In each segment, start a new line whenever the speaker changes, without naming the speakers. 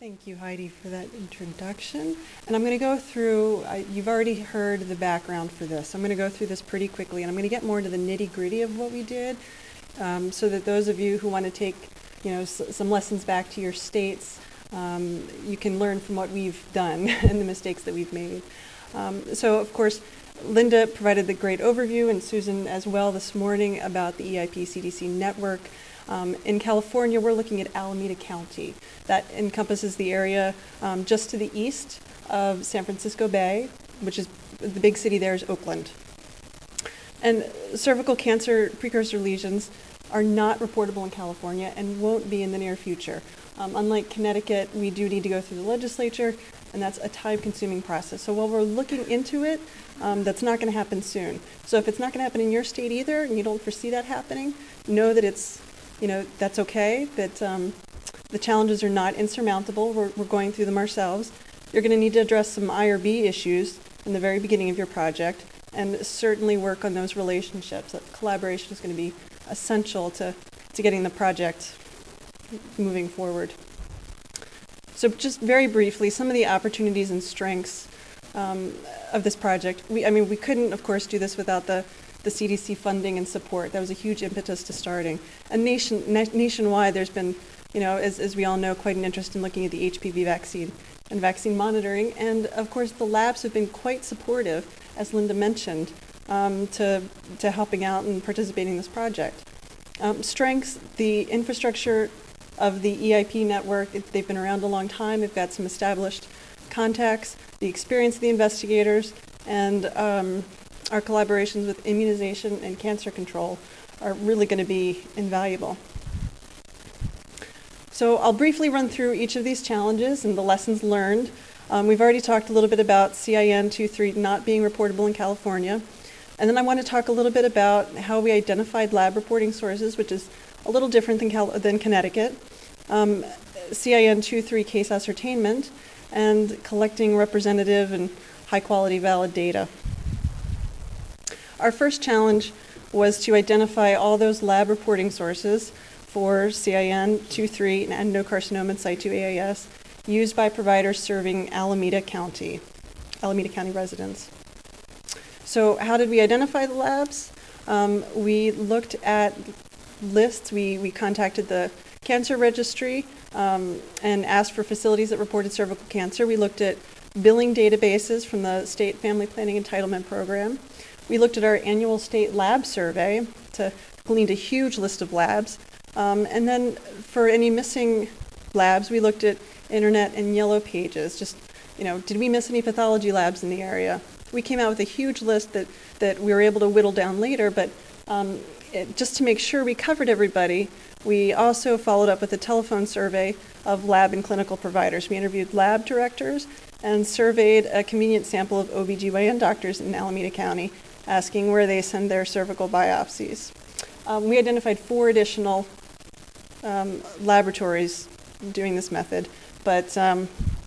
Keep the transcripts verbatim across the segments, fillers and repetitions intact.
Thank you, Heidi, for that introduction. And I'm going to go through, uh, you've already heard the background for this. I'm going to go through this pretty quickly, and I'm going to get more into the nitty-gritty of what we did, um, so that those of you who want to take, you know, s some lessons back to your states, um, you can learn from what we've done and the mistakes that we've made. Um, so, of course, Linda provided the great overview, and Susan as well this morning, about the E I P C D C network. Um, in California, we're looking at Alameda County. That encompasses the area um, just to the east of San Francisco Bay, which is the big city there is Oakland. And cervical cancer precursor lesions are not reportable in California and won't be in the near future. Um, unlike Connecticut, we do need to go through the legislature, and that's a time-consuming process. So while we're looking into it, um, that's not going to happen soon. So if it's not going to happen in your state either, and you don't foresee that happening, know that it's, you know, that's okay, that um, the challenges are not insurmountable. We're, we're going through them ourselves. You're going to need to address some I R B issues in the very beginning of your project, and certainly work on those relationships. That collaboration is going to be essential to, to getting the project moving forward. So just very briefly, some of the opportunities and strengths um, of this project. We, I mean, we couldn't, of course, do this without the the C D C funding and support. That was a huge impetus to starting. And nation, na nationwide, there's been, you know, as, as we all know, quite an interest in looking at the H P V vaccine and vaccine monitoring. And of course, the labs have been quite supportive, as Linda mentioned, um, to, to helping out and participating in this project. Um, strengths, the infrastructure of the E I P network, it, they've been around a long time. They've got some established contacts, the experience of the investigators, and um, our collaborations with immunization and cancer control are really going to be invaluable. So I'll briefly run through each of these challenges and the lessons learned. Um, we've already talked a little bit about C I N twenty-three not being reportable in California. And then I want to talk a little bit about how we identified lab reporting sources, which is a little different than, Cal than Connecticut. Um, C I N twenty-three case ascertainment, and collecting representative and high-quality valid data. Our first challenge was to identify all those lab reporting sources for C I N twenty-three and adenocarcinoma in situ A I S used by providers serving Alameda County, Alameda County residents. So how did we identify the labs? Um, we looked at lists. We, we contacted the cancer registry um, and asked for facilities that reported cervical cancer. We looked at billing databases from the State Family Planning Entitlement Program. We looked at our annual state lab survey to glean a huge list of labs. Um, and then for any missing labs, we looked at internet and yellow pages. Just, you know, did we miss any pathology labs in the area? We came out with a huge list that, that we were able to whittle down later, but um, it, just to make sure we covered everybody, we also followed up with a telephone survey of lab and clinical providers. We interviewed lab directors and surveyed a convenient sample of O B G Y N doctors in Alameda County, asking where they send their cervical biopsies. Um, we identified four additional um, laboratories doing this method, but um,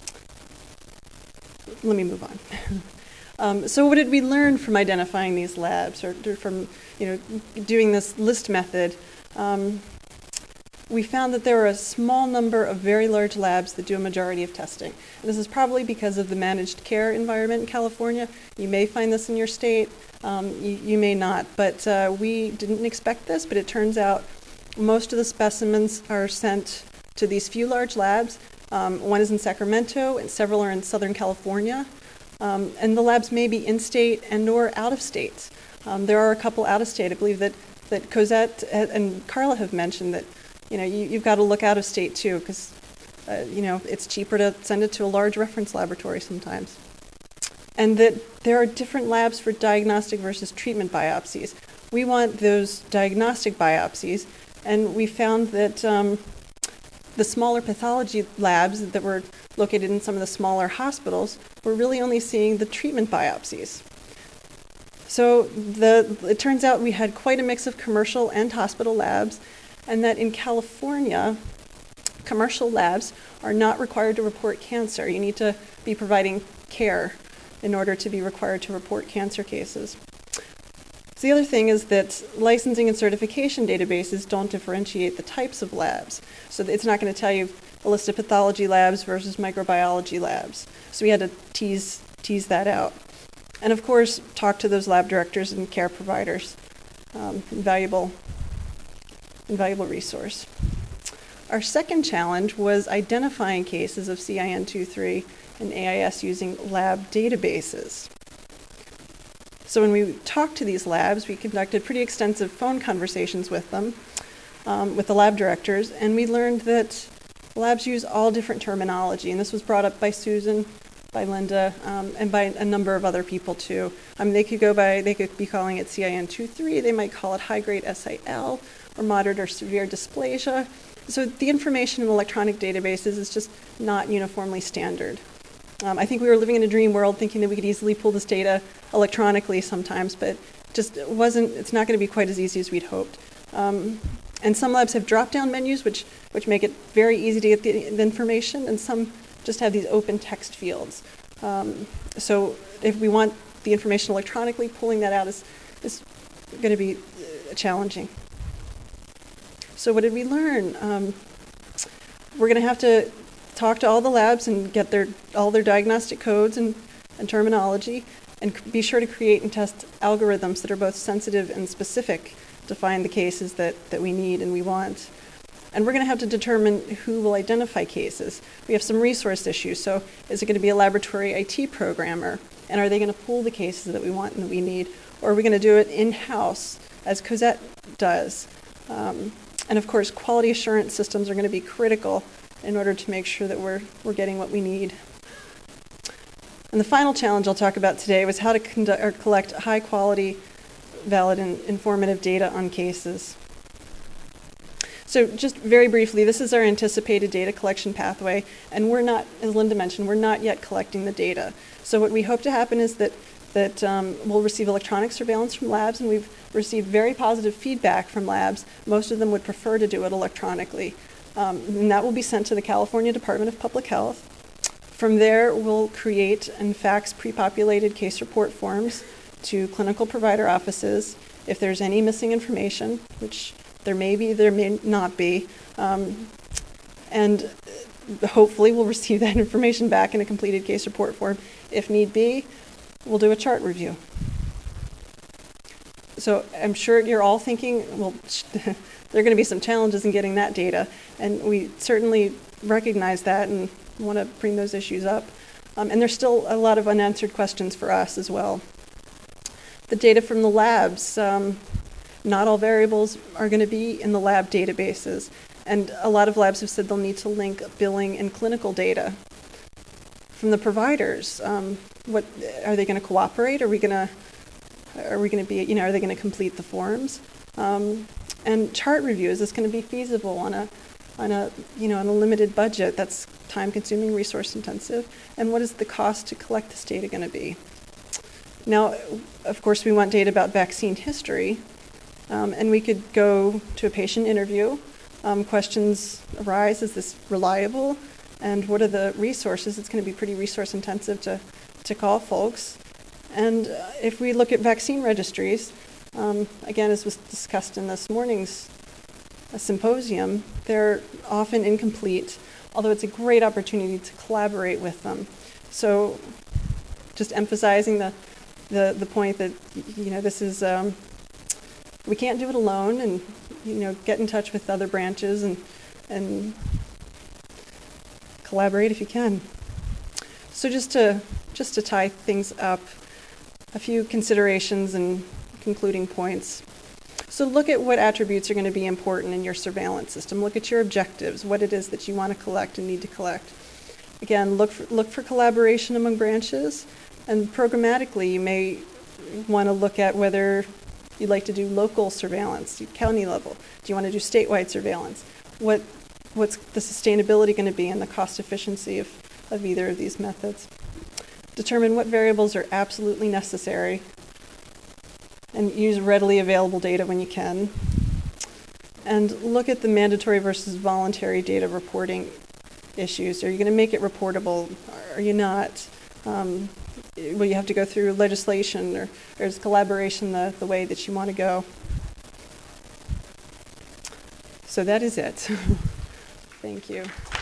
let me move on. um, so what did we learn from identifying these labs, or from, you know, doing this list method? Um, we found that there are a small number of very large labs that do a majority of testing. And this is probably because of the managed care environment in California. You may find this in your state. Um, you, you may not, but uh, we didn't expect this, but it turns out most of the specimens are sent to these few large labs. Um, one is in Sacramento, and several are in Southern California. Um, and the labs may be in-state and or out-of-state. Um, there are a couple out-of-state. I believe that, that Cosette and Carla have mentioned that, you know, you, you've got to look out-of-state too, because, uh, you know, it's cheaper to send it to a large reference laboratory sometimes. And that there are different labs for diagnostic versus treatment biopsies. We want those diagnostic biopsies, and we found that um, the smaller pathology labs that were located in some of the smaller hospitals were really only seeing the treatment biopsies. So the, it turns out we had quite a mix of commercial and hospital labs, and that in California, commercial labs are not required to report cancer. You need to be providing care in order to be required to report cancer cases. So the other thing is that licensing and certification databases don't differentiate the types of labs. So it's not going to tell you a list of pathology labs versus microbiology labs. So we had to tease, tease that out. And of course, talk to those lab directors and care providers. Um, invaluable, invaluable resource. Our second challenge was identifying cases of C I N two three and A I S using lab databases. So when we talked to these labs, we conducted pretty extensive phone conversations with them, um, with the lab directors, and we learned that labs use all different terminology, and this was brought up by Susan, by Linda, um, and by a number of other people too. I mean, they could go by, they could be calling it C I N two three, they might call it high-grade S I L, or moderate or severe dysplasia. So the information in electronic databases is just not uniformly standard. Um, I think we were living in a dream world thinking that we could easily pull this data electronically sometimes, but just it wasn't, it's not going to be quite as easy as we'd hoped. Um, and some labs have drop-down menus, which, which make it very easy to get the, the information, and some just have these open text fields. Um, so if we want the information electronically, pulling that out is, is going to be uh, challenging. So what did we learn? Um, we're going to have to talk to all the labs and get their all their diagnostic codes and, and terminology, and be sure to create and test algorithms that are both sensitive and specific to find the cases that, that we need and we want. And we're going to have to determine who will identify cases. We have some resource issues. So is it going to be a laboratory I T programmer? And are they going to pull the cases that we want and that we need? Or are we going to do it in-house, as Cosette does? Um, and of course, quality assurance systems are going to be critical in order to make sure that we're, we're getting what we need. And the final challenge I'll talk about today was how to conduct, or collect high quality, valid, and informative data on cases. So just very briefly, this is our anticipated data collection pathway, and we're not, as Linda mentioned, we're not yet collecting the data. So what we hope to happen is that, that um, we'll receive electronic surveillance from labs, and we've received very positive feedback from labs. Most of them would prefer to do it electronically. Um, and that will be sent to the California Department of Public Health. From there, we'll create and fax pre-populated case report forms to clinical provider offices if there's any missing information, which there may be, there may not be. Um, and hopefully we'll receive that information back in a completed case report form. If need be, we'll do a chart review. So I'm sure you're all thinking, well, there are going to be some challenges in getting that data, and we certainly recognize that and want to bring those issues up. Um, and there's still a lot of unanswered questions for us as well. The data from the labs, um, not all variables are going to be in the lab databases, and a lot of labs have said they'll need to link billing and clinical data. From the providers, um, what are they going to cooperate? Are we going to Are we going to be, you know, are they going to complete the forms? Um, and chart review, is this going to be feasible on a, on a, you know, on a limited budget that's time-consuming, resource-intensive? And what is the cost to collect this data going to be? Now, of course, we want data about vaccine history, um, and we could go to a patient interview. Um, questions arise: is this reliable? And what are the resources? It's going to be pretty resource-intensive to to call folks. And uh, if we look at vaccine registries, um, again, as was discussed in this morning's uh, symposium, they're often incomplete, although it's a great opportunity to collaborate with them. So just emphasizing the, the, the point that, you know, this is, um, we can't do it alone, and, you know, get in touch with other branches and, and collaborate if you can. So just to, just to tie things up, a few considerations and concluding points. So look at what attributes are going to be important in your surveillance system. Look at your objectives, what it is that you want to collect and need to collect. Again, look for, look for collaboration among branches, and programmatically you may want to look at whether you'd like to do local surveillance, county level. Do you want to do statewide surveillance? What, what's the sustainability going to be and the cost efficiency of, of either of these methods? Determine what variables are absolutely necessary, and use readily available data when you can. And look at the mandatory versus voluntary data reporting issues. Are you going to make it reportable? Are you not? Um, will you have to go through legislation, or, or is collaboration the, the way that you want to go? So that is it. Thank you.